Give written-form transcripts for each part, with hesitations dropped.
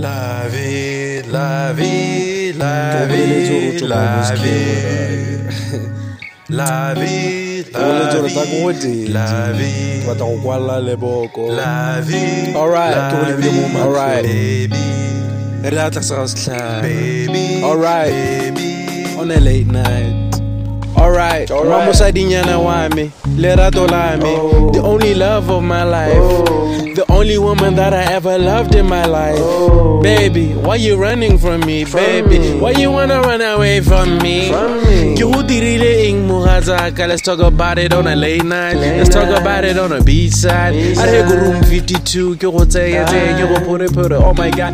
La vie, la vie, la vie, la vie. La vie, la vie, la vie. La vie, alright, baby. Baby, alright, baby. on a late night. Alright, Mama Sadinyana Wami, Lerato Lami, the only love of my life, the only woman that I ever loved in my life. Baby, why you running from me, baby? Why you wanna run away from me? Let's talk about it on a late night. Let's talk about it on a beach side. I hear go room 52, go put oh my god,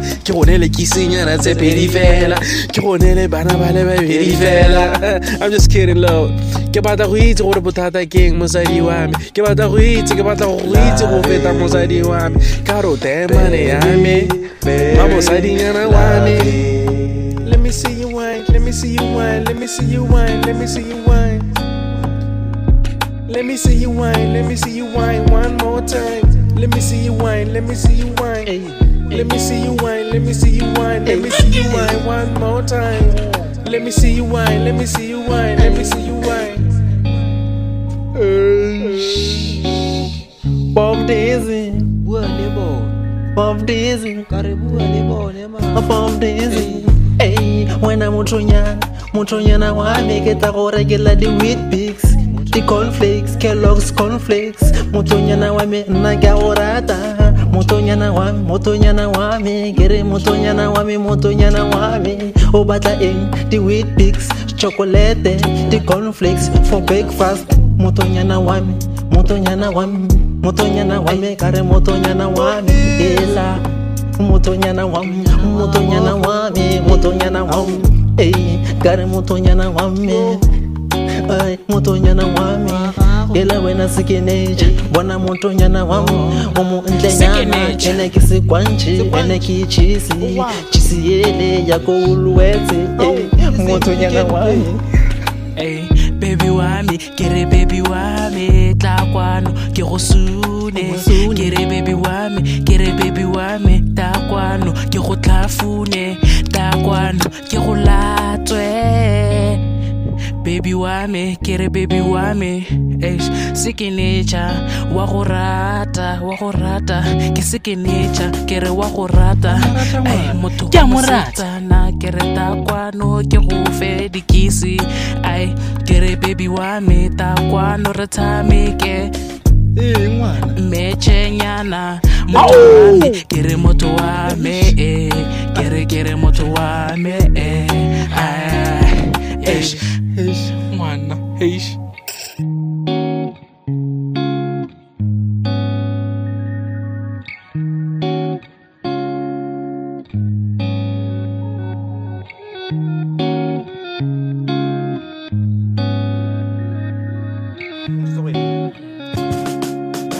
I'm just kidding, love. Ke batla go itse gore bothata ke eng mosadi wa me. Ke batla go itse go feta mosadi wa me. Ka ro temane ya me ma mosadinyana wa me. Let me see you wine, let me see you wine, let me see you wine, let me see you wine. Let me see you wine, let me see you wine one more time. Let me see you wine, let me see you wine. Let me see you wine, let me see you wine, let me see you wine one more time. Let me see you wine, let me see you wine, let me see you wine. Bob Daisy, Bob Daisy, Bob Daisy. Hey, when I'm Mutonya, I make it a regular the wheat pigs, the cornflakes, Kellogg's cornflakes. Mutonya, I make Nagaorata. Motonya na wami, gere motonya na wami, obata ing, the wheat pigs, chocolate, the cornflakes for breakfast. Motonya na wami, kare motonya na wami, ela, motonya na wami, hey, kare motonya na wami, ay, motonya na wami. Ela wena sikineja, bona motonya na wamu, ndlenyana, ene kisi kwanchi, ene ki chisi yele yako uluwete, motonya na wamu. Hey, baby wami, kere baby wami, takwano, kero sune, kere baby wami, takwano, kero tlafune, takwano, kero latwe. Baby wame, kere baby wame, sikinecha, wagorata, ke sikinecha, kere wagorata, moto Jamurata na kere takwano, ke gufe dikisi, kere baby wame, takwano ratame ke. Mechenyana, moto wame, kere moto wame, kere moto wame, Mwana,